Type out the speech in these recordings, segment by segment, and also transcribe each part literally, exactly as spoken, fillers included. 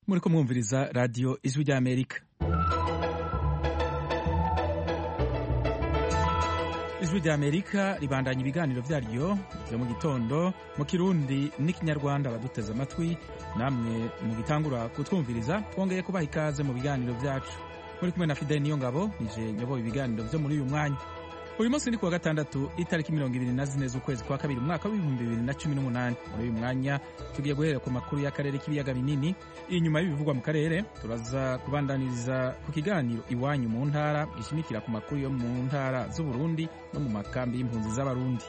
muriko mwumviriza radio Ijwi ry'Amerika. Ijwi ry'Amerika ribandanya ibiganiro vyaryo vyo mu gitondo mu Kirundi n'ikinyarwanda. Baduteze amatwi namwe mu gitangura kutwumviriza, twongeye kubaha ikaze mu biganiro vyacu. Muri kumwe na Fidel Niyongabo, nije nyoboye ibiganiro vyo muri uyu mwanya. Uyu munsi ni kuwa gatandatu itariki mirongo ibiri na zine z'ukwezi kwa kabiri umwaka w'ibihumbi bibiri na cumi n'umunani. Muri uyu mwanya tugiye guhera ku makuru y'akarere k'ibiyaga binini. Inyuma y'ibivugwa mu karere turaza kubandaniriza ku kiganiro iwanyu mu ntara gishimikira ku makuru yo mu ntara z'Uburundi no mu makambi y'impunzi z'Abarundi.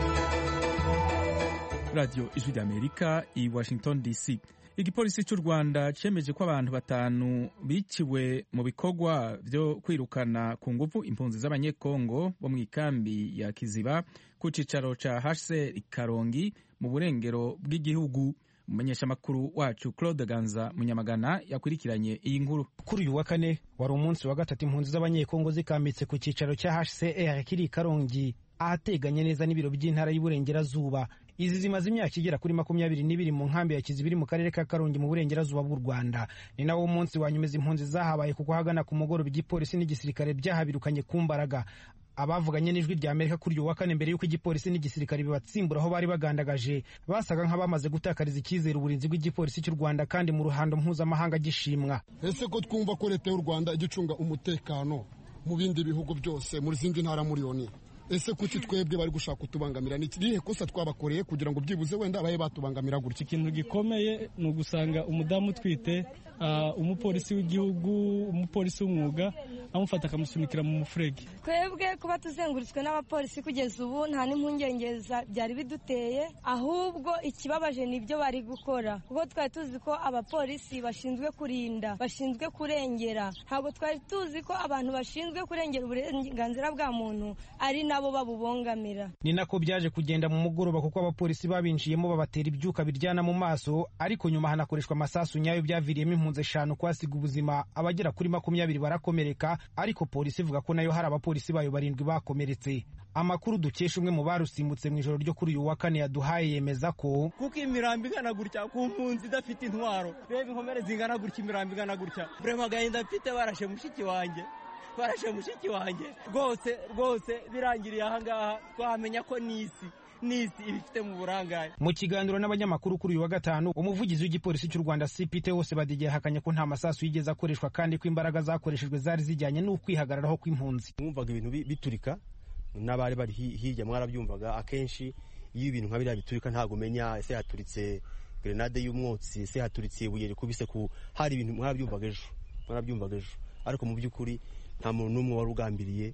Radio Ijwi ry'Amerika i Washington D C. Igipolisi cy'u Rwanda cemeje ko abantu batanu biciwe mu bikorwa vyo kwirukana ku nguvu impunzi z'abanyekongo bo mu ikambi ya Kiziba ku cicaro ca H C R Karongi mu burengero bw'igihugu. Umumenyesha makuru wacu Claude Ganza Munyamagana yakurikiranye iyi nkuru. Kuri uyu wa kane wari umunsi wa gatatu impunzi z'abanyekongo zikambitse ku cicaro ca H C R kiri Karongi ahateganye neza n'ibiro by'intara y'Uburengerazuba. Izi zimaze imyaka igera kuri makumyabiri n'ibiri mu nkambi ya Kiziba iri mu karere ka Karongi mu burengerazuba bw'u Rwanda. Ni nawo umunsi wa nyuma impunzi zahabaye kuko hagana ku mugoroba igipolisi n'igisirikare byahabirukanye ku mbaraga. Abavuganye n'Ijwi ry'Amerika kuri uyu wa kane mbere y'uko igipolisi n'igisirikare bibatsimbura aho bari bagandagaje, basaga nk'abamaze gutakariza icyizere uburinzi bw'igipolisi cy'u Rwanda kandi mu ruhando mpuzamahanga gishimwa. Ese ko twumva ko leta y'u Rwanda igicunga umutekano mu bindi bihugu byose muri zindi ntara miliyoni, ese kuki twebwe bari gushaka kutubangamira? Ni kirihe kosa twabakoreye kugira ngo byibuze wenda abaye batubangamira gutya? Ikintu gikomeye ni ugusanga umudamu utwite, uh, umupolisi w'igihugu, umupolisi w'umwuga amufata akamusunikira mu mufurege. Twebwe kuba tuzengurutswe n'abapolisi kugeza ubu nta n'impungengeza byari biduteye, ahubwo ikibabaje nibyo bari gukora, kuko twari tuzi ko abapolisi bashinzwe kurinda, bashinzwe kurengera. Ntabwo twari tuzi ko abantu bashinzwe kurengera uburenganzira bwa muntu ari nabo babubongamira. Ni nako byaje kugenda mu mugoroba, kuko abapolisi babinjiyemo babatera ibyuka biryana mu maso, ariko nyuma hanakoreshwa amasasu nyayo byaviriyemo impunzi eshanu kwasiga ubuzima, abagera kuri makumyabiri barakomereka, ariko polisi ivuga ko nayo hari abapolisi bayo barindwi bakomeretse. Amakuru dukesha umwe mu barusimbutse mu ijoro ryo kuri uyu wa kane yaduhaye yemeza ko kuko imirambi igana gutya ku mpunzi idafite intwaro, reba inkomere zingana gutya, imirambi igana gutya, brema gahinda mfite, barashe mushiki wanjye barashe mushiki wanjye rwose rwose birangiriye ahangaha, twamenya ko nisi nisi ibifite mu burangare. Mu kiganiro n'abanyamakuru kuri uyu wa gatanu, umuvugizi w'igipolisi cy'u Rwanda C P Theos Badege yahakanye ko nta masasu yigeze akoreshwa kandi ko imbaraga zakoreshejwe zari zijyanye n'ukwihagararaho kw'impunzi. Mwumvaga ibintu biturika n'abari bari hirya, mwarabyumvaga. Akenshi iyo ibintu nka biriya biturika ntabwo umenya ese haturitse grenade y'umwotsi, ese haturitse ibuye rikubise ku, hari ibintu mwarabyumvaga ejo mwarabyumvaga ejo ariko mu by'ukuri nta muntu n'umwe wari ugambiriye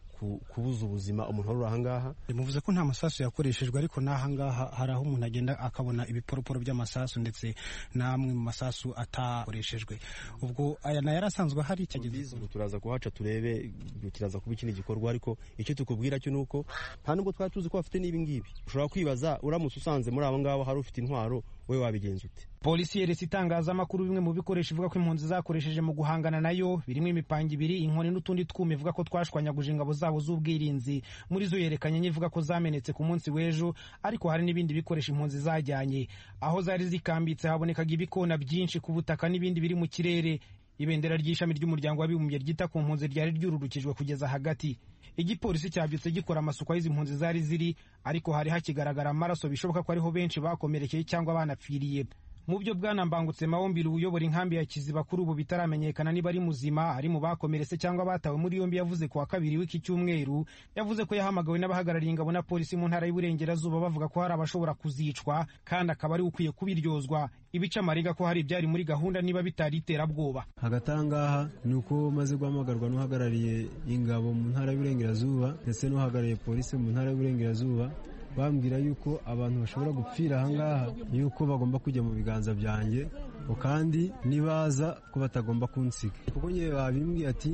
kubuza ubuzima umuntu wari ahangaha. Muvuze ko nta masasu yakoreshejwe, ariko n'ahangaha hari aho umuntu agenda akabona ibiporoporo by'amasasu ndetse n'amwe mu masasu atakoreshejwe. Ubwo aya nayo yarasanzwe hari cyageze. Turaza kuhaca turebe, kiraza kuba ikindi gikorwa, ariko icyo tukubwira cyo nuko nta nubwo twari tuzi ko bafite n'ibi ngibi. Ushobora kwibaza, uramutse usanze muri abo ngabo hari ufite intwaro, we wabigenza ute? Polisi yeretse itangazamakuru bimwe mu bikoresho ivuga ko impunzi zakoresheje mu guhangana nayo, birimo imipanga ibiri, inkoni n'utundi twuma ivuga ko twashwanyaguje ingabo zabo z'ubwirinzi. Muri zo yerekanye n'ivuga ko zamenetse ku munsi w'ejo, ariko hari n'ibindi bikoresho impunzi zajyanye. Aho zari zikambitse habonekaga ibikona byinshi ku butaka n'ibindi biri mu kirere. Ibendera ry'ishami ry'umuryango w'abibumbye ryita ku mpunzi ryari ryururukijwe kugeza hagati. Igipolisi cyabyutse gikora amasuku y'izi mpunzi zari ziri, ariko hari hakigaragara amaraso, bishoboka ko ariho benshi bakomerekeye cyangwa banapfiriye. Mu byo Bwana Mbangutse Mawombiri uyobora inkambi ya Kiziba kuri ubu bitaramenyekana niba ari muzima, ari mu bakomeretse cyangwa batawe muri yombi, yavuze ku wa kabiri w'iki cyumweru. Yavuze ko yahamagawe n'abahagarariye ingabo na polisi mu ntara y'Uburengerazuba bavuga ko hari abashobora kuzicwa, kandi akaba ari ukwiye kubiryozwa. Ibica amarenga ko hari ibyari muri gahunda niba bitari iterabwoba. Hagati ahangaha ni uko maze guhamagarwa n'uhagarariye ingabo mu ntara y'Uburengerazuba ndetse n'uhagarariye polisi mu ntara y'Uburengerazuba, bambwira yuko abantu bashobora gupfira ahangaha, yuko bagomba kujya mu biganza byanjye, kandi nibaza ko batagomba kunsiga. Kuko nyewe babimbwiye ati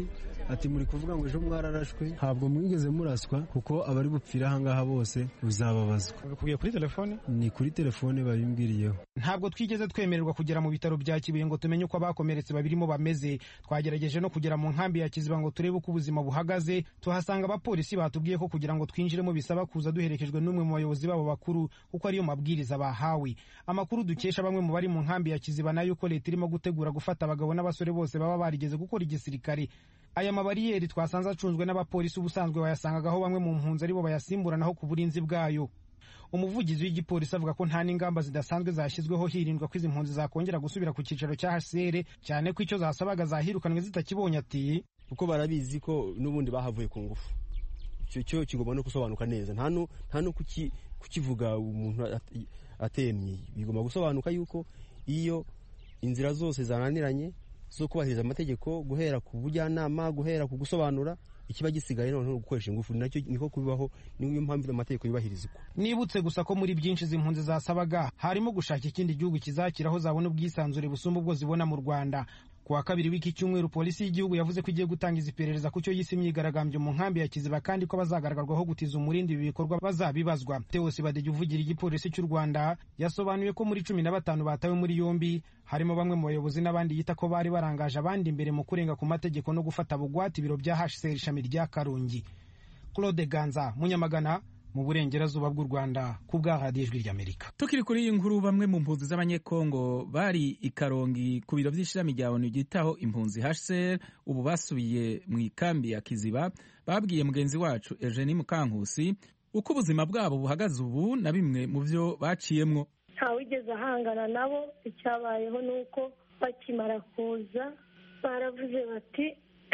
ati muri kuvuga ngo ejo mwararashwe ntabwo mwigeze muraswa kuko abari bupfira ahangaha bose uzababazwa. Bikubiye kuri telefone? Ni kuri telefone babimbwiriyeho. Ntabwo twigeze twemererwa kugera mu bitaro bya Kibuye ngo tumenye uko abakomeretse babirimo bameze. Twagerageje no kugera mu nkambi ya Kiziba ngo turebe uko ubuzima buhagaze, tuhasanga abapolisi batubwiye ko kugira ngo twinjiremo bisaba kuza duherekejwe n'umwe mu bayobozi babo bakuru kuko ariyo mabwiriza bahawe. Amakuru dukesha bamwe mu bari mu nkambi ya Kiziba nayo ko leta irimo gutegura gufata abagabo n'abasore bose baba barigeze gukora igisirikare. Aya mabariyeri twasanze acunzwe n'abapolisi ubusanzwe bayasangagaho bamwe mu mpunzi aribo bayasimburanaho ku burinzi bwayo. Umuvugizi w'igipolisi avuga ko nta n'ingamba zidasanzwe zashyizweho hirindwa ko izi mpunzi zakongera gusubira ku cyicaro cya H C R, cyane ko icyo zasabaga zahirukanwe zitakibonye. Ati kuko barabizi ko n'ubundi bahavuye ku ngufu, icyo cyo kigomba no gusobanuka neza, nta no nta no kukivuga umuntu atemye. Bigomba gusobanuka yuko iyo inzira zose zananiranye zo kubahiriza amategeko, guhera ku bujyanama, guhera ku gusobanura, ikiba gisigaye none gukoresha ingufu, nacyo niko kubibaho. Niyo mpamvu amategeko yubahirizwa. Nibutse gusa ko muri byinshi z'impunzi zasabaga harimo gushaka ikindi gihugu kizakiraho zabona ubwisanzure busumba ubwo zibona mu Rwanda. Kuwa kabiri w'iki cyumweru polisi y'igihugu yavuze ko igiye gutangiza iperereza ku cyo yise imyigaragambyo mu nkambi ya Kiziba, kandi ko bazagaragarwaho gutiza umurindi ibi bikorwa bazabibazwa. Theos Badege uvugira igipolisi cy'u Rwanda yasobanuye ko muri cumi na batanu batawe muri yombi harimo bamwe mu bayobozi n'abandi yita ko bari barangaje abandi imbere mu kurenga ku mategeko no gufata bugwate ibiro bya H C R ishami rya Karongi. Claude Ganza, Munyamagana, mu burengerazuba bw'u Rwanda, ku bwa radiyo Ijwi ry'Amerika. Tukiri kuri iyi nkuru, bamwe mu mpunzi z'abanyekongo bari i Karongi ku biro by'ishami rya ONU ryitaho impunzi H C R ubu basubiye mu ikambi ya Kiziba babwiye mugenzi wacu Eugenie Mukankusi uko ubuzima bwabo buhagaze ubu na bimwe mu byo baciyemwo. Ntawigeze ahangana nabo, icyabayeho ni uko bakimara kuza baravuze bati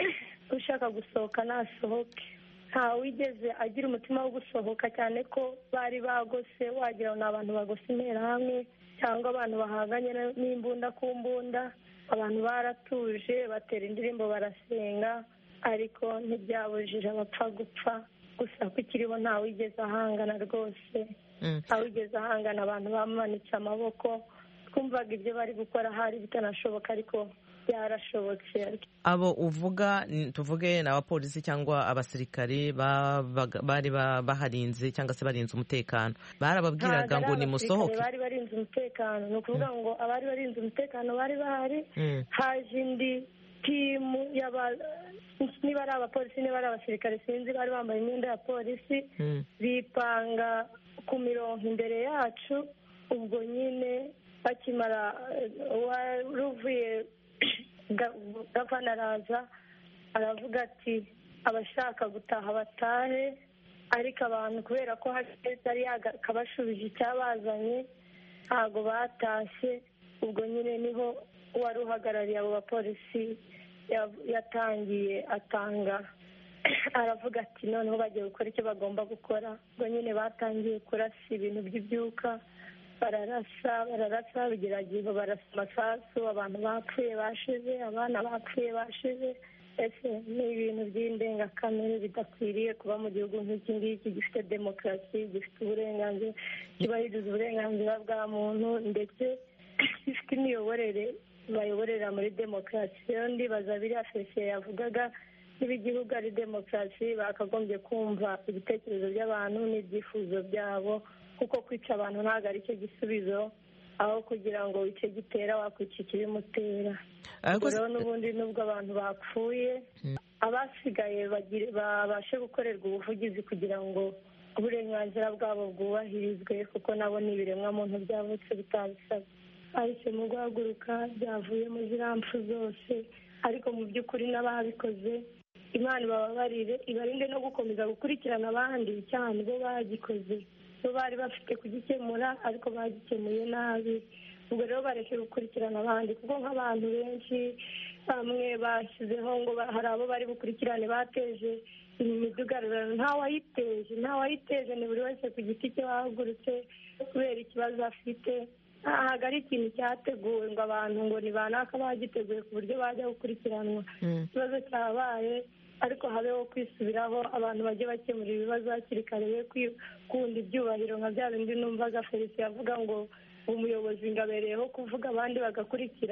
ushaka gusohoka nasohoke. Ntawigeze agira umutima wo gusohoka, cyane ko bari bagose, wagira ngo ni abantu bagose interahamwe cyangwa abantu bahanganye n'imbunda ku mbunda. Abantu baratuje batera indirimbo barasenga, ariko ntibyabujije abapfa gupfa. Gusa ko ikiriho ntawigeze ahangana rwose, ntawigeze ahangana. Abantu bamanitse amaboko, twumvaga ibyo bari gukora hari bitanashoboka, ariko byarashobotse. Abo uvuga tuvuge ni abapolisi cyangwa abasirikare bari baharinze cyangwa se barinze umutekano, barababwiraga ngo nimusohoke? Bari barinze umutekano, ni ukuvuga ngo abari barinze umutekano bari bahari. Haje indi timu niba ari abapolisi niba ari abasirikare sinzi, bari bambaye imyenda ya polisi, bipanga ku mirongo imbere yacu. Ubwo nyine bakimara ruvuye gavana araza aravuga ati abashaka gutaha batahe, ariko abantu kubera ko yari yakabashubije icyabazanye ntabwo batashye. Ubwo nyine niho wari uhagarariye abo bapolisi yatangiye atanga aravuga ati noneho bagiye gukora icyo bagomba gukora. Ubwo nyine batangiye kurasa ibintu by'ibyuka, bararasa bararasa bigerageje, barasa amasasu. Abantu bapfuye bashize, abana bapfuye bashize. Ese ni ibintu by'indengakamere bidakwiriye kuba mu gihugu nk'iki ngiki gifite demokarasi, gifite uburenganzira, kibahiriza uburenganzira bwa muntu, ndetse gifite imiyoborere bayoborera muri demokarasi. Rero ndibaza biriya Felicien yavugaga, niba igihugu ari demokarasi bakagombye kumva ibitekerezo by'abantu n'ibyifuzo byabo, kuko kwica abantu ntabwo ari cyo gisubizo, aho kugira ngo icyo gitera wakwica ikibimutera. Rero n'ubundi nubwo abantu bapfuye, abasigaye babashe gukorerwa ubuvugizi kugira ngo uburenganzira bwabo bwubahirizwe, kuko nabo ni ibiremwamuntu byavutse bitabisabye. Bahisemo guhaguruka, byavuye mu ziriya mpfu zose, ariko mu by'ukuri n'ababikoze Imana ibababarire, ibarinde no gukomeza gukurikirana abandi cyane bo bagikoze. Bo bari bafite kugikemura ariko bagikemuye nabi. Ubwo rero bareke gukurikirana abandi, kuko nk'abantu benshi bamwe bashyizeho ngo hari abo bari bukurikirane bateje imidugararo. Ntawayiteje ntawayiteje ni buri wese ku giti cye wahagurutse kubera ikibazo afite. Ntabwo ari ikintu cyateguwe ngo abantu ngo ni banaka bagiteguye ku buryo bajya gukurikiranwa. Ikibazo cyabaye, ariko habeho kwisubiraho, abantu bajye bakemura ibibazo hakiri kare, be kwikunda ibyubahiro nka bya bindi numvaga Felicien avuga ngo umuyobozi ngabereyeho kuvuga abandi bagakurikira.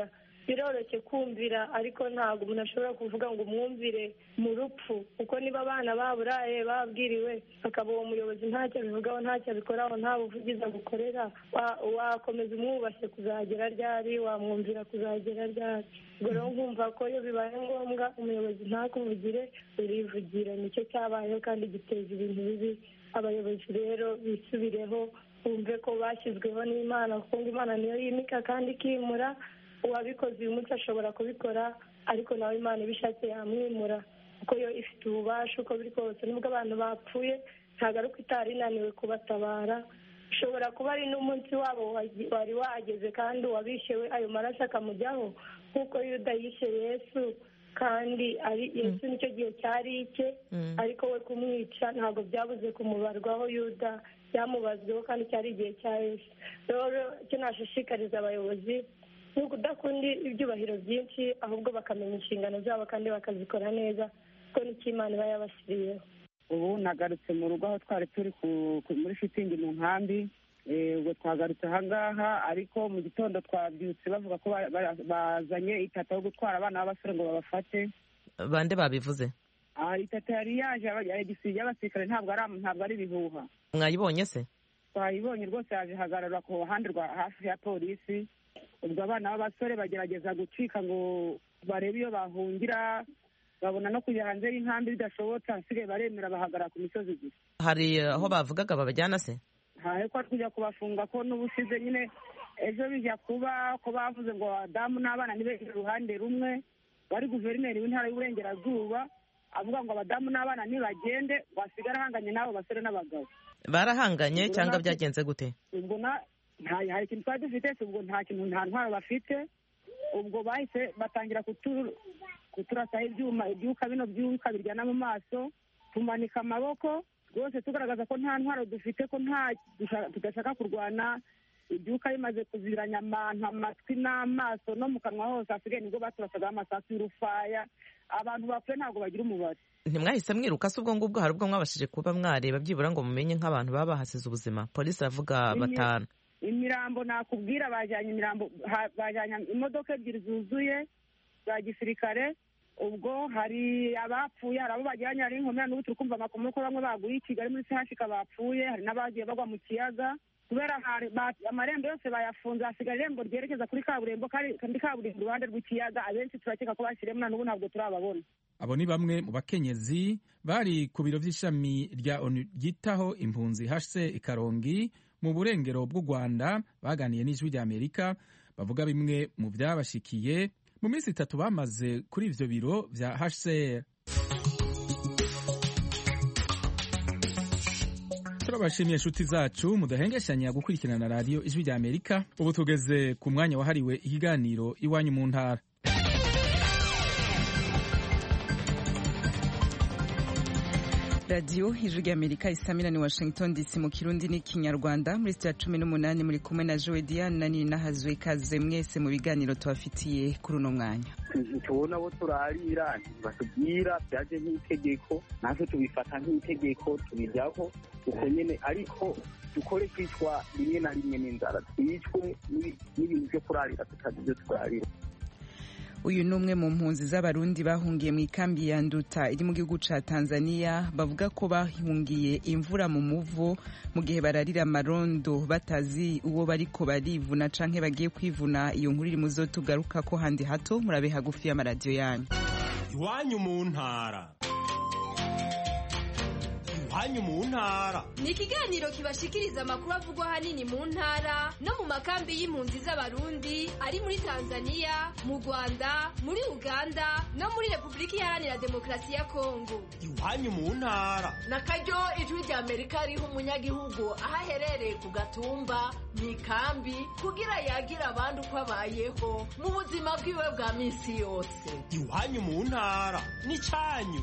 biroroshye kumvira ariko ntabwo umuntu ashobora kuvuga ngo umwumvire mu rupfu kuko niba abana baburaye babwiriwe akaba uwo muyobozi ntacyo abivugaho ntacyo abikoraho nta buvugizi agukorera wakomeza umwubashye kuzagera ryari wamwumvira kuzagera ryari ubwo rero nkumva ko iyo bibaye ngombwa umuyobozi ntakuvugire urivugira nicyo cyabayeho kandi giteza ibintu bibi abayobozi rero bisubireho bumve ko bashyizweho n'Imana kuko Imana niyo yimika kandi ikimura uwabikoze uyu munsi ashobora kubikora ariko nawe Imana ibishatse yamwimura kuko yo ifite ububasha uko biri kose nubwo abantu bapfuye ntabwo ari uko itari inaniwe kubatabara ushobora kuba ari n'umunsi wabo wari wageze kandi uwabishewe ayo maraso akamujyaho nk'uko Yuda yishe Yesu kandi ari Yesu nicyo gihe cyari icye ariko we kumwica ntabwo byabuze kumubarwaho Yuda byamubazweho kandi cyari igihe cya Yesu rero icyo nashishikariza abayobozi ni ukudakunda ibyubahiro byinshi ahubwo bakamenya inshingano zabo kandi bakazikora neza kuko nicyo Imana iba yabashyiriyeho. Ubu nagarutse mu rugo aho twari turi muri shitingi mu nkambi ubwo twagarutse aha ngaha ariko mu gitondo twabyutse bavuga ko bazanye itata yo gutwara abana b'abasore ngo babafate. Bande babivuze? Itata yari yaje igisiga y'abasirikare ntabwo ari ibihuha. Mwayibonye se? Twayibonye rwose yaje hagarara ku ruhande rwa hafi ya polisi ubwo abana b'abasore bagerageza gucika ngo barebe iyo bahungira babona no kujya hanze y'inkambi bidashobotse hasigaye baremera bahagarara ku misozi gusa. Hari aho bavugaga babajyana se? Hahe ko tujya kubafunga ko n'ubushize nyine ejo bijya kuba ko bavuze ngo Adamu n'abana nibegere uruhande rumwe bari guverineri w'intara y'Uburengerazuba avuga ngo abadamu n'abana nibagende basigara ahanganye n'abo basore n'abagabo. Barahanganye cyangwa byagenze gute? Ubwo na nta hari ikintu twari dufite ubwo nta kintu nta ntwaro bafite ubwo bahise batangira kuturasaho ibyuma ibyuka bino byuka biryana mu maso tumanika amaboko rwose tugaragaza ko nta ntwaro dufite ko nta tudashaka kurwana ibyuka bimaze kuziranya abantu amatwi n'amaso no mu kanwa hose hasigaye nibwo baturasaga amasasu y'urufaya abantu bapfuye ntabwo bagira umubare. Ntimwahise mwiruka se ubwo ngubwo hari ubwo mwabashije kuba mwareba byibura ngo mumenye nk'abantu baba bahasize ubuzima? Polisi aravuga batanu. Imirambo nakubwira bajyanye imirambo bajyanye imodoka ebyiri zuzuye za gisirikare ubwo hari abapfuye hari abo bajyanye hari inkomera n'ubu turi kumva amakuru ko bamwe baguye i Kigali muri sehashika bapfuye hari n'abagiye bagwa mu kiyaga kubera amarembo yose bayafunze hasigaye irembo ryerekeza kuri kaburimbo kandi kaburimbo iruhande rw'ikiyaga abenshi turakeka ko bashyiremo na n'ubu ntabwo turababona. Abo ni bamwe mu bakenyezi bari ku biro by'ishami rya ONU ryitaho impunzi H C R i Karongi mu burengero bw'u Rwanda baganiye n'ijwi rya Amerika bavuga bimwe mu byabashikiye mu minsi itatu bamaze kuri ivyo biro vya H C R. Turabashimiye inshuti zacu mudahengeshanya gukurikirana radiyo ijwi rya Amerika. Ubu tugeze ku mwanya wahariwe ikiganiro iwanyu mu ntara. radiyo ijwi rya Amerika isamira ni Washington D C mu Kirundi n'ikinyarwanda muri sitiya cumi n'umunani muri kumwe na Joe Diane na Nina Hazwe kaze mwese mu biganiro tubafitiye kuri uno mwanya. Tubona abo turarira batubwira byaje nk'itegeko natwe tubifata nk'itegeko tubijyaho uko nyene ariko dukore kwitwa rimwe na rimwe n'inzara twicwe n'ibintu byo kurarira tutazi byo turarira. Uyu ni umwe mu mpunzi z'abarundi bahungiye mu ikambi ya Nduta iri mu gihugu ca Tanzania bavuga ko bahungiye imvura mu muvo mu gihe bararira amarondo batazi uwo bariko barivuna canke bagiye kwivuna. Iyo nkuru iri muzo tugaruka ko handi hato murabe hagufi y'amaradiyo yanyu. Iwanyu mu ntara. Iwanyu mu ntara ni ikiganiro kibashikiriza amakuru avugwa hanini mu ntara no mu makambi y'impunzi z'abarundi ari muri Tanzania, mu Rwanda, muri Uganda no muri Repubulika Iharanira Demokarasi ya Kongo. Iwanyu mu ntara nakaryo ijwi rya Amerika riha umunyagihugu aho aherereye ku gatumba mu ikambi kugira yagira abandi uko abayeho mu buzima bwiwe bwa minsi yose. Iwanyu mu ntara ni canyu.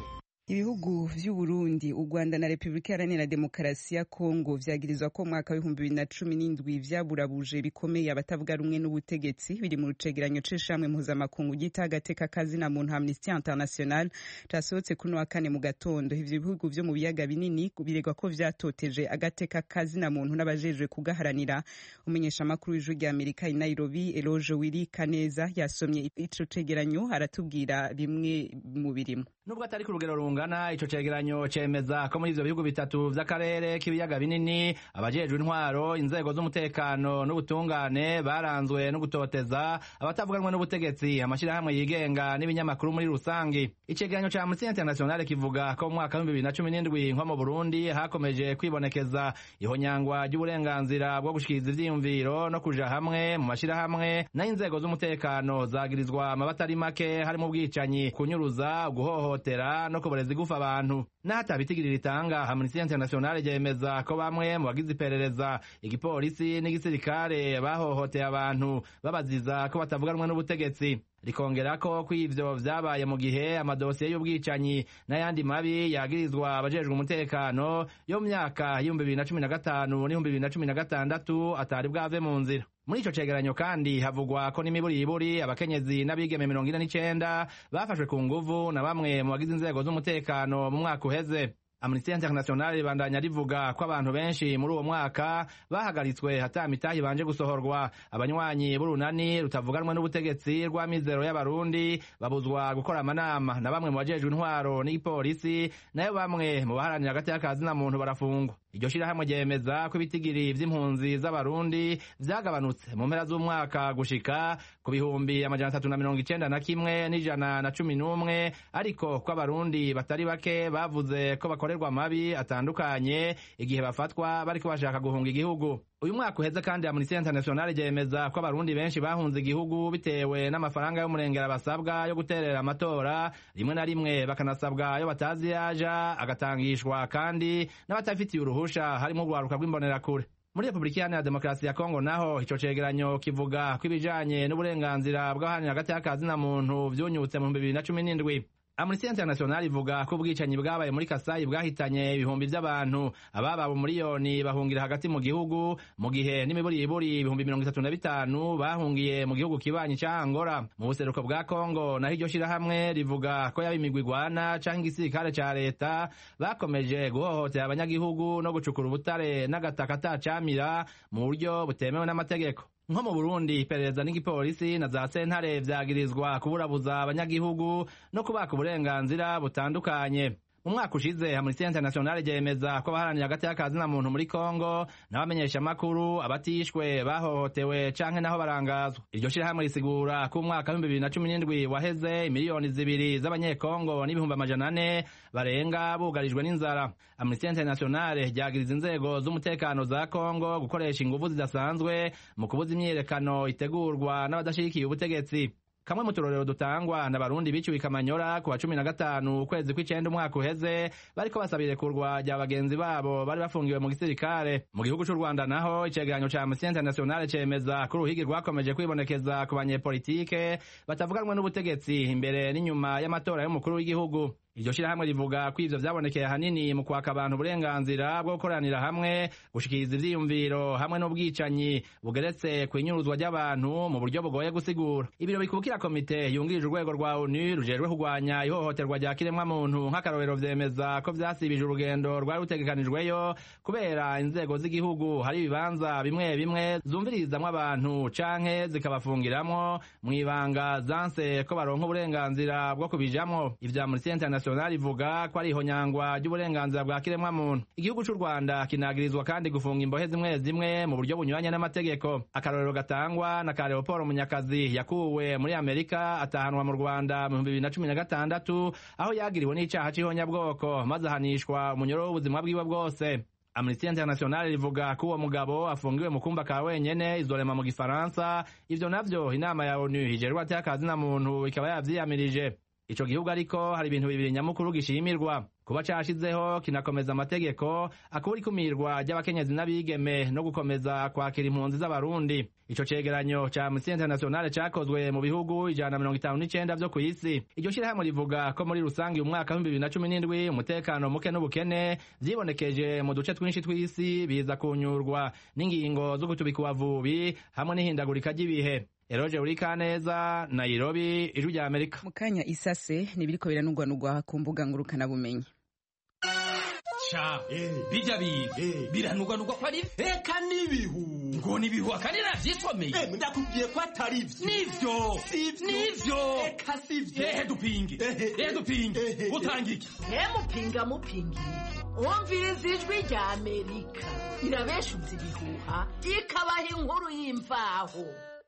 ibihugu vy'u Burundi, u Rwanda na Repubulika Iharanira Demokarasi ya Kongo vyagirizwa ko mwaka w'ibihumbi bibiri na cumi n'indwi vyaburabuje bikomeye abatavuga rumwe n'ubutegetsi biri mu rucegeranyo c'ishamwe mpuzamakungu ryita agateka kazina muntu Amnesty International casohotse kuri wa kane mu gatondo. Ivyo bihugu vyo mu biyaga binini biregwa ko vyatoteje agateka kazina muntu n'abajejwe kugaharanira. Umenyesha makuru w'ijwi rya Amerika i Nairobi Eloge Wiri Kaneza yasomye ico cegeranyo aratubwira bimwe mu birimo. Nubwo atari ku rugero rungana, ico cegeranyo cemeza ko muri ivyo bihugu bitatu vy'akarere k'ibiyaga binini abajejwe intwaro, inzego z'umutekano n'ubutungane baranzwe no gutoteza abatavuganwa n'ubutegetsi, amashirahamwe yigenga n'ibinyamakuru muri rusangi. Icegeranyo ca Amnesty International kivuga ko mu mwaka wa bibiri na cumi n'indwi nko mu Burundi hakomeje kwibonekeza ihonyangwa ry'uburenganzira bwo gushikiriza ivyiyumviro no kuja hamwe mu mashirahamwe, na inzego z'umutekano zagirizwa amabatari make harimo ubwicanyi, kunyuruza, guhohotera no kuboreza igufa abantu. N'ahata bitigirira itanga, Amnesty International yemeza ko bamwe mu bagize iperereza, igipolisi n'igisirikare bahohoteye abantu babaziza ko batavuganwa n'ubutegetsi. Rikongera ko kw'ivyo vyabaye mu gihe amadosiye y'ubwicanyi n'ayandi mabi yagirizwa abajejwe umutekano yo mu myaka y'ibihumbi bibiri na cumi na gatanu n'ibihumbi bibiri na cumi na gatandatu atari bwave mu nzira. Muri ico cegeranyo kandi havugwa ko n'imiburiburi abakenyezi n'abigeme mirongo ine n'icenda bafashwe ku nguvu na bamwe mu bagize inzego z'umutekano mu mwaka uheze. Amnesty International ribandanya rivuga ko abantu benshi muri uwo mwaka bahagaritswe hata mitahi banje gusohorwa. Abanywanyi b'urunani rutavuganwa n'ubutegetsi rwa Mizero y'Abarundi babuzwa gukora amanama na bamwe mu bajejwe intwaro n'igipolisi, nayo bamwe mu baharanira agateka kazina muntu barafungwa. Iryo shirahamwe ryemeza ko ibitigiri vy'impunzi z'Abarundi vyagabanutse mu mpera z'umwaka gushika ku bihumbi amajana atatu na mirongo icenda na kimwe n'ijana na cumi n'umwe, ariko ko Abarundi batari bake bavuze ko bakorerwa amabi atandukanye igihe bafatwa bariko bashaka guhunga igihugu. Uyu mwaka uheze kandi Amnesty International ryemeza ko Abarundi benshi bahunze igihugu bitewe n'amafaranga y'umurengera basabwa yo guterera amatora, rimwe na rimwe bakanasabwa ayo batazi yaja agatangishwa kandi n'abatafitiye uruhusha harimo urwaruka rw'imbonerakure. Muri Repubulika Iharanira Demokarasi ya Kongo naho ico cegeranyo kivuga ko ibijanye n'uburenganzira bw'abaharanira agateka kazina muntu vyunyutse mu bibiri na cumi n'indwi. Amnesty International ivuga ko ubwicanyi bwabaye muri Kasai bwahitanye ibihumbi vy'abantu, ababa miliyoni bahungira hagati mu gihugu, mu gihe n'imiburiburi ibihumbi mirongo itatu na bitanu bahungiye mu gihugu kibanyi ca Angola. Mu buseruko bwa Kongo naho iryo shirahamwe rivuga ko yaba imigwi igwana canke igisirikare ca leta bakomeje guhohotera abanyagihugu no gucukura ubutare n'agataka atacamira mu buryo butemewe n'amategeko. Nko mu Burundi, iperereza n'igipolisi na za sentare vyagirizwa kuburabuza abanyagihugu no kubaka uburenganzira butandukanye. Mu mwaka ushize Amnesty International ryemeza ko abaharanira agateka kazina muntu muri Kongo n'abamenyesha makuru abatishwe bahohotewe canke naho barangazwa. Iryo shirahamwe risigura ko umwaka w'ibihumbi bibiri na cumi n'indwi waheze imiliyoni zibiri z'abanyekongo n'ibihumbi amajana ane barenga bugarijwe n'inzara. Amnesty International ryagiriza inzego z'umutekano za Kongo gukoresha inguvu zidasanzwe mu kubuza imyiyerekano itegurwa n'abadashigikiye ubutegetsi. Kamwe mu turorero dutangwa n'Abarundi biciwe i Kamanyora ku wa cumi na gatanu ukwezi kw'icenda umwaka uheze bariko basabira irekurwa rya bagenzi babo bari bafungiwe mu gisirikare. Mu gihugu c'u Rwanda naho icegeranyo ca Amnesty International cemeza ko uruhigi rwakomeje kwibonekeza ku banyepolitike batavuganwa n'ubutegetsi imbere n'inyuma y'amatora y'umukuru w'igihugu. Iryo shirahamwe rivuga ko ivyo vyabonekeye hanini mu kwaka abantu uburenganzira bwo gukoranira hamwe, gushikiriza ivyiyumviro hamwe n'ubwicanyi bugeretse kw'inyuruzwa ry'abantu mu buryo bugoye gusigura. Ibiro bikubukira komite yungirije urwego rwa O N U rujejwe kurwanya ihohoterwa rya kiremwa muntu nk'akarorero vyemeza ko vyasibije urugendo rwari rutegekanijweyo kubera inzego z'igihugu hari ibibanza bimwe bimwe zumvirizamwo abantu canke zikabafungiramwo mw'ibanga zanse ko baronka uburenganzira bwo kubijamwo. Ivya Amnesty International ivuga ko ari ihonyangwa ry'uburenganzira bwa kiremwa muntu. Igihugu c'u Rwanda kinagirizwa kandi gufunga imbohe zimwe zimwe mu buryo bunyuranye n'amategeko. Akarorero gatangwa na ka Leopold Munyakazi yakuwe muri Amerika atahanwa mu Rwanda mu bihumbi bibiri na cumi na gatandatu aho yagiriwe n'icaha c'ihonyabwoko maze ahanishwa umunyoro w'ubuzima bwiwe bwose. Amnesty International rivuga ko uwo mugabo afungiwe mu kumba ka wenyene izorema mu Gifaransa. Ivyo navyo inama ya O N U ijejwe agateka kazina muntu ikaba yavyiyamirije. ico gihugu ariko hari ibintu bibiri nyamukuru gishimirwa kuba cashizeho kinakomeza amategeko akura ikumirwa ry'abakenyezi n'abigeme no gukomeza kwakira impunzi z'abarundi. Ico cegeranyo ca Amnesty International cakozwe mu bihugu ijana na mirongo itanu n'icenda vyo kw'isi. Iryo shirahamwe rivuga ko muri rusangi mu mwaka w'ibihumbi bibiri na cumi n'indwi umutekano muke n'ubukene vyibonekeje mu duce twinshi tw'isi biza kunyurwa n'ingingo zo gutubika ubavubi hamwe n'ihindagurika ry'ibihe. Eroje Urikaneza, Nairobi, Ijwi rya Amerika. Mukanya isase nibiriko biranugwanugwa ku mbuga ngurukana bumenyi. Cha, bija bibi, biranugwanugwa kwa nini? Eka nibihu. Ngo nibihu akanira vyisomeye. Eh, ndakubwiye ko atari vyo. Nivyo. Sivyo. Nivyo. Eka sivyo. Eh, dupinge. Eh, dupinge. Utangiki. Eh, mupinga mupingi. Umviriza Ijwi rya Amerika. Irabeshuza ibihuha, ikabaha inkuru y'imvaho.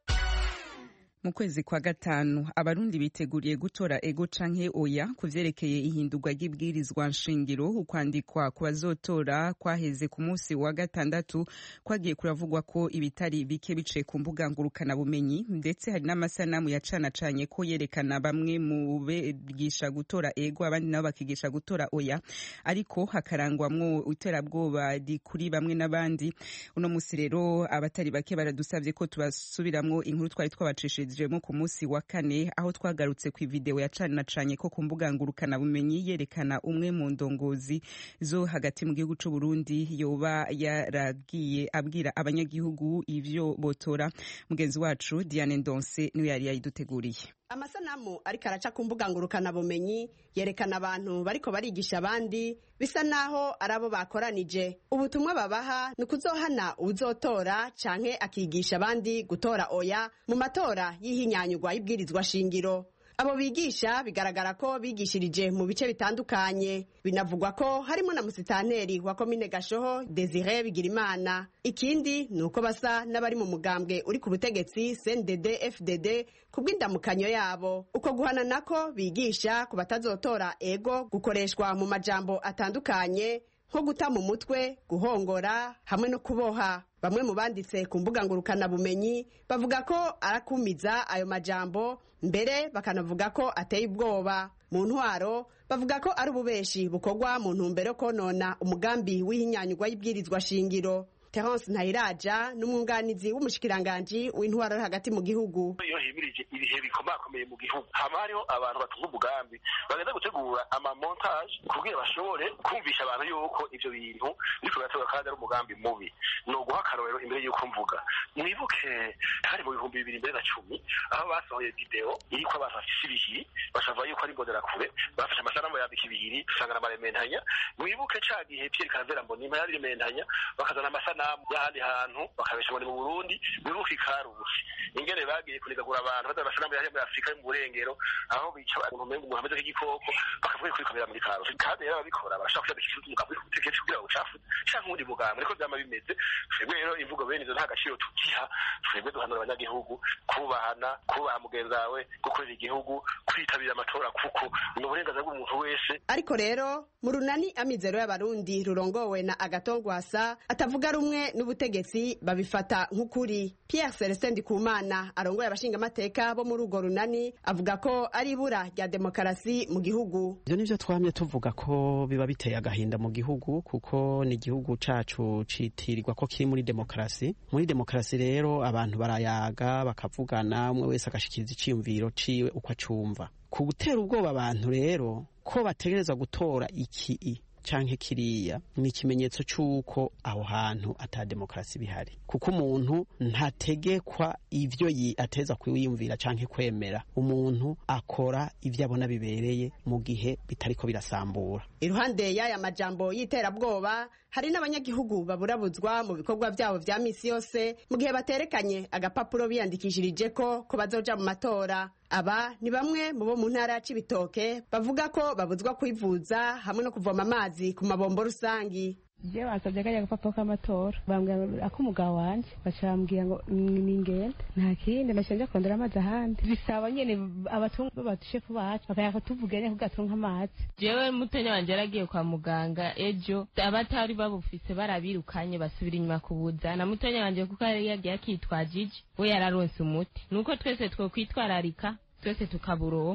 Mu kwezi kwa gatanu abarundi biteguriye gutora ego canke oya kuvyerekeye ihindurwa ry'ibwirizwa nshingiro. Ukwandikwa ku bazotora kwaheze ku munsi wa gatandatu kwagiye kuravugwa ko ibitari bike bice ku mbuga ngurukana bumenyi, ndetse hari n'amasanamu yacanacanye ko yerekana bamwe mu bigisha gutora ego abandi nabo bakigisha gutora oya, ariko hakarangwamwo iterabwoba kuri bamwe n'abandi. Uno musi rero abatari bake baradusavye ko tubasubiramwo inkuru twari twabacishije ku munsi wa kane, aho twagarutse ku video yacanacanye ko ku mbuga ngurukana bumenyi yerekana umwe mu ndongozi zo hagati mu gihugu c'u Burundi yoba yaragiye abwira abanyagihugu ivyo botora. Mugenzi wacu Diane Ndonse niwe yari yayiduteguriye. Amasanamu ariko araca ku mbuga ngurukana bumenyi yerekana abantu bariko barigisha abandi bisa naho arabo bakoranije. Ubutumwa babaha ni kuzohana uzotora canke akigisha abandi gutora oya mu matora y'ihinyanyurwa y'ibwirizwa shingiro. Abo bigisha bigaragara ko bigishirije mu bice bitandukanye. Binavugwa ko harimo na musitanteri wa komine Gashoho Desire Bigirimana. Ikindi nuko basa n'abari mu mugambwe uri ku butegetsi C N D D F D D kubw'indamukanyo yabo. Uko guhana nako bigisha ku batazotora ego gukoreshwa mu majambo atandukanye nko guta mu mutwe, guhongora hamwe no kuboha. Bamwe mu banditse ku mbuga ngurukana bumenyi bavuga ko arakumiza ayo majambo, mbere bakanavuga ko ateye ubwoba. Mu ntwaro bavuga ko ari ububeshi bukorwa mu ntumbero konona umugambi w'ihinyanyurwa y'ibwirizwa shingiro. Terence Ntayiraja n'umwunganizi w'umushikiranganje w'intwaro hagati mu gihugu. Iyo himirije ibihe bikomakomeye mu gihugu, hama hariho abantu batunga umugambi bagenda gutegura ama montage kugira bashobore kumvisha abantu yuko ivyo bintu biriko birategwa kandi ari umugambi mubi. No guha akarorero imbere yuko mvuga, mwibuke hari mu bihumbi bibiri mbere na cumi aho basohoye video iriko abantu bafise ibihiri bashava yuko ari mbonera kure, bafashe amasanamu yambika ibihiri usanga n'amarementanya. Mwibuke ca gihe Pierre Karavera Mbonimpa yarirementanya bakazana amasanamu y'ahandi hantu bakabesha muri mu Burundi biruka ikarusi ingene bagiye kunigagura abantu bada basanamu yaje muri Afrika mu burengero aho bica umuntu mengo Muhammad k'igikoko bakavuye kuri kamera muri karusi kandi rero babikora barashaka kugira ikintu mugabe kuteketse kugira ucafu cyangwa undi mugambo ariko byama bimeze. Twebwe rero imvugo bene izo nta gaciro tugiha. Twebwe duhanura abanyagihugu kubahana, kubaha mugenzi wawe, gukorera igihugu, kwitabira amatora kuko ni uburenganzira bw'umuntu wese. Ariko rero mu runani Amizero y'Abarundi rurongowe na Agatongwasa atavuga rumwe n'ubutegetsi babifata nk'ukuri. Pierre Celestin Ndikumana arongoye abashinga amateka bo muri urwo runani avuga ko ari ibura rya demokarasi mu gihugu. Ivyo nivyo twamye tuvuga ko biba biteye agahinda mu gihugu kuko ni igihugu cacu citirirwa ko kiri muri demokarasi. Muri demokarasi rero abantu barayaga bakavugana, umwe wese agashikiriza iciyumviro ciwe uko acumva. Ku gutera ubwoba abantu rero ko bategereza gutora iki canke kiriya ni ikimenyetso c'uko aho hantu ata demokarasi bihari, kuko umuntu ntategekwa ivyo ateza kwiyumvira canke kwemera. Umuntu akora ivyo abona bibereye mu gihe bitariko birasambura. Iruhande y'aya majambo y'iterabwoba hari n'abanyagihugu baburabuzwa mu bikorwa vyabo vya misi yose mu gihe baterekanye agapapuro biyandikishirije ko ko bazoja mu matora. Aba ni bamwe mu bo mu ntara ya Cibitoke bavuga ko babuzwa kwivuza hamwe no kuvoma amazi ku mabombo rusangi. Je basabye kajya gapapuro k'amatora bambwira ako umugabo wanje bacambwira ngo ningende nta kindi nashanje kondera amazi ahandi bisaba nyene abatunga batushefu bacu bakaya kutuvugene kugatunga amazi. Jewe mutenya wanje yaragiye kwa muganga ejo abatari babufise barabirukanye basubira inyuma kubuza na mutenya wanje kuko yari yagiye akitwajije we yararonse umuti nuko twese two kwitwararika twese tukaburonka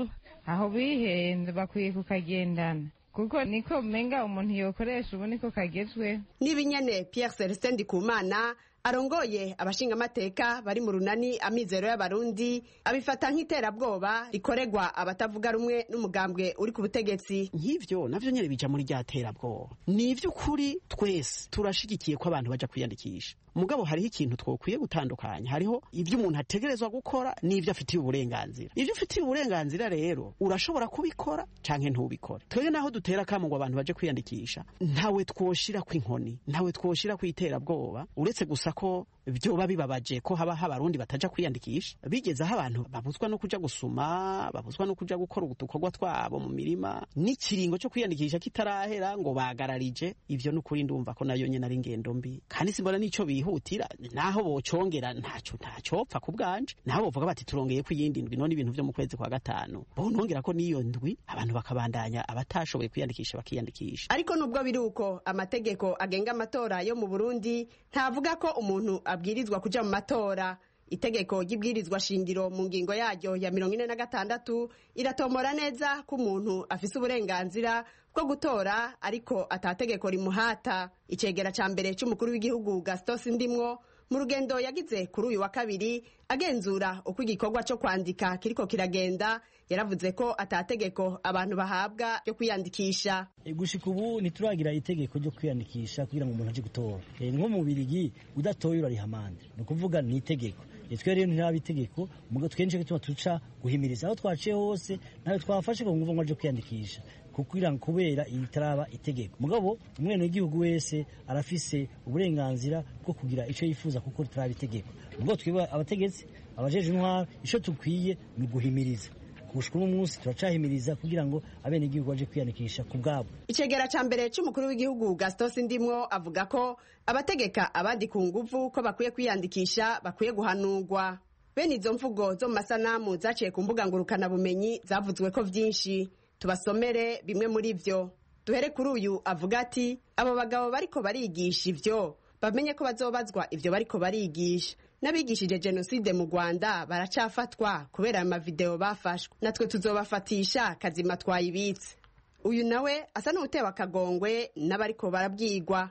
aho bihenze bakwiye kukagendana kuko niko menga umuntu yokoresha ubu niko kagezwe. Nibinyene Pierre Celestin Ndikumana arongoye abashingamateka bari mu runani Amizero y'Abarundi abifata nk'iterabwoba rikoregwa abatavuga rumwe n'umugambwe uri ku butegetsi. Nk'ivyo navyo nyene bija muri rya terabwoba. Ni ivy'ukuri twese turashigikiye ko abantu baja kwiyandikisha, mugabo hariho ikintu twokwiye gutandukanya. Hariho ivyo umuntu ategerezwa gukora n'ivyo afitiye uburenganzira. Ivyo ufitiye uburenganzira rero urashobora kubikora canke ntubikore. Twebwe naho dutera kamo ngo abantu baje kwiyandikisha, ntawe twoshira kw'inkoni, ntawe twoshira kw'iterabwoba, uretse gusa ko vyoba bibabaje ko haba Abarundi bataja kwiyandikisha. Bigeze aho abantu babuzwa no kuja gusuma, babuzwa no kuja gukora udukorwa twabo mu mirima, n'ikiringo cyo kwiyandikisha kitarahera ngo bagararije. Ivyo n'ukuri ndumva ko nayo nyene ari ngendo mbi, kandi simbona n'ico bihutira. Naho bocongera ntaco ntacopfa ku bwanje, naho bovuga bati turongeye ku yindi ndwi, none ibintu vyo mu kwezi kwa gatanu bonongera ko niyo ndwi abantu bakabandanya abatashoboye kwiyandikisha bakiyandikisha. Ariko nubwo biruko amategeko agenga amatora yo mu Burundi ntavuga ko umuntu abwirizwa kuja mu matora. Itegeko ry'ibwirizwa shingiro mu ngingo yaryo ya mirongo ine na gatandatu iratomora neza ko umuntu afise uburenganzira bwo gutora ariko atategeko rimuhata. Icegera ca mbere c'umukuru w'igihugu Gaston Sindimwo mu rugendo yagize kuri uyu wa kabiri agenzura uko igikorwa cyo kwandika kiriko kiragenda yaravuze ko atategeko abantu bahabwa ryo kwiyandikisha. E, gushika ubu ntituragira itegeko ryo kwiyandikisha kugira ngo umuntu aje gutora. E, nko mu Birigi udatoye urariha amande, ni ukuvuga ni itegeko. Twe rero ntiraba itegeko, mugo twenje gituma tuca guhimiriza aho twaciye hose, nawe twafashe ko nguvu ngo aje kwiyandikisha kukwira kubera itaraba itegeko. Mugabo umwene w'igihugu wese arafise uburenganzira bwo kugira ico yifuza kuko ritaraba itegeko. Mugo twiba abategetsi abajeje intwaro ico tukwiye ni guhimiriza. Kushika umunsi turacahimiriza kugira ngo abene igihugu baje kwiyandikisha ku bwabo. Icegera ca mbere c'umukuru w'igihugu Gaston Sindimwo avuga ko abategeka abandi ku nguvu ko bakwiye kwiyandikisha bakwiye guhanurwa. Bene izo mvugo zo mu masanamu zaciye ku mbuga ngurukana bumenyi zavuzwe ko vyinshi. Tubasomere bimwe muri vyo. Duhere kuri uyu avuga ati abo bagabo bariko barigisha ivyo bamenye ko bazobazwa ivyo bariko barigisha. N'abigishije genocide mu Rwanda baracafatwa kubera ama video bafashwe, natwe tuzobafatisha kazima twayibitse. Uyu nawe asa n'utewa kagongwe n'abariko barabwirwa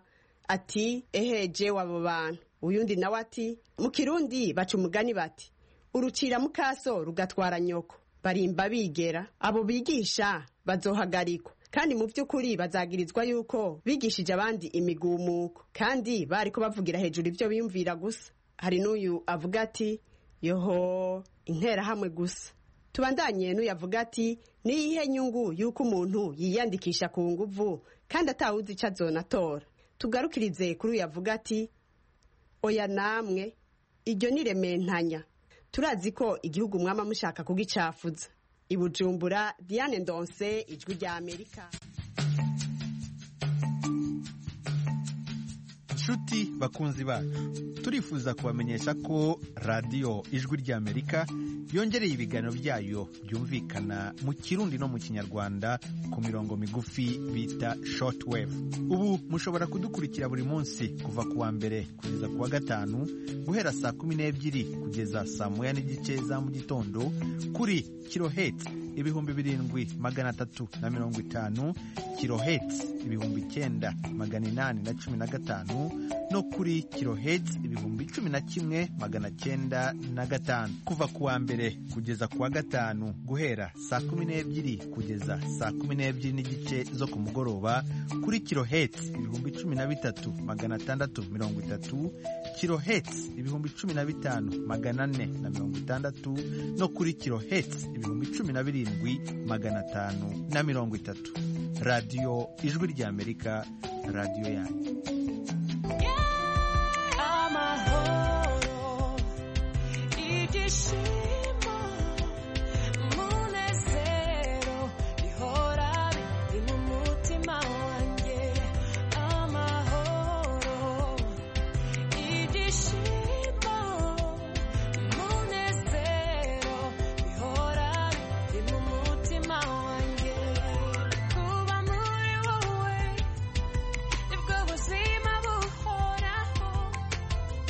ati eheje wabo bantu. Uyundi nawe ati mu Kirundi baca umugani bati urucira mukaso rugatwara nyoko, barimba bigera. Abo bigisha bazohagarikwa kandi mu by'ukuri bazagirizwa yuko bigishije abandi imigumuko kandi bariko bavugira hejuru ivyo biyumvira gusa. Hari n'uyu avuga ati yoho intera hamwe gusa. Tubandanye n'uyu avuga ati niyihe nyungu yuko umuntu yiyandikisha ku nguvu kandi atawuzi ico azonatora. Tugarukirize kuri uyu avuga ati oya namwe iryo ni rementanya, turazi ko igihugu mwama mushaka kugicafuza. I Bujumbura, Diane Ndonse, Ijwi rya Amerika. Nshuti bakunzi bacu, turifuza kubamenyesha ko radiyo Ijwi rya Amerika yongereye ibiganiro byayo byumvikana mu Kirundi no mu Kinyarwanda ku mirongo migufi bita shortwave. Ubu mushobora kudukurikira buri munsi kuva ku wa mbere kugeza ku wa gatanu guhera saa kumi n'ebyiri kugeza saa moya n'igice za mu gitondo kuri kilohertz ibihumbi birindwi magana atatu na mirongo itanu, kilohertz ibihumbi icyenda magana inani na cumi na gatanu no kuri kilohertz ibihumbi cumi na kimwe magana cyenda na gatanu. Kuva ku wa mbere kugeza ku wa gatanu guhera saa kumi n'ebyiri kugeza saa kumi n'ebyiri n'igice zo ku mugoroba kuri kilohertz ibihumbi cumi na bitatu magana atandatu mirongo itatu, kilohertz ibihumbi cumi na bitanu magana ane na mirongo itandatu no kuri kilohertz ibihumbi cumi na birindwi magana atanu na mirongo itatu. Radio Ijwi rya Amerika, radio yanyu.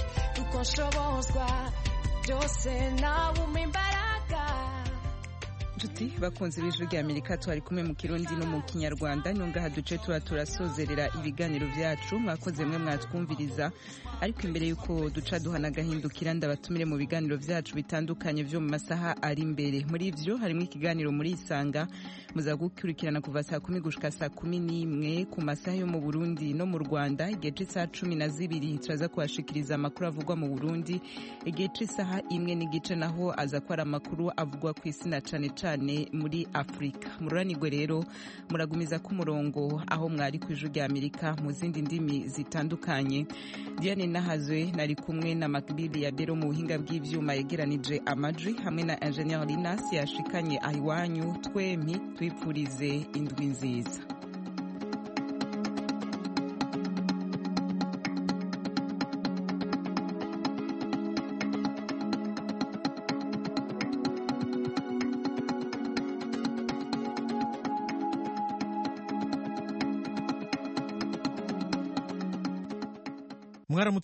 Shobozwa byose nawe umimbaraga nshuti bakunze b'ijwi rya Amerika twari kumwe mu Kirundi no mu Kinyarwanda nyongaha duce tuba turasozerera ibiganiro vyacu mwakoze mwe mwatwumviriza ariko imbere yuko duca duhana gahindukira ndabatumire mu biganiro vyacu bitandukanye vyo mu masaha ari imbere muri ivyo harimo ikiganiro muri Isanga muzagukurikirana kuva saa kumi gushika saa kumi n'imwe ku masaha yo mu Burundi no mu Rwanda igihe c'isaha cumi na zibiri turaza kubashikiriza amakuru avugwa mu Burundi igihe c'isaha imwe n'igice naho aza kwara amakuru avugwa ku isi na cane cane muri Afrika mururanirwe rero muragumiza ku murongo aho mwari ku ijwi rya Amerika mu zindi ndimi zitandukanye Diane Nahazwe nari kumwe na Makbili ya Bero mu buhinga bw'ivyuma yegeranije amajwi hamwe na Engineer Linas yashikanye ahiwanyu twemi twipfurize indwi nziza. Mwaramutse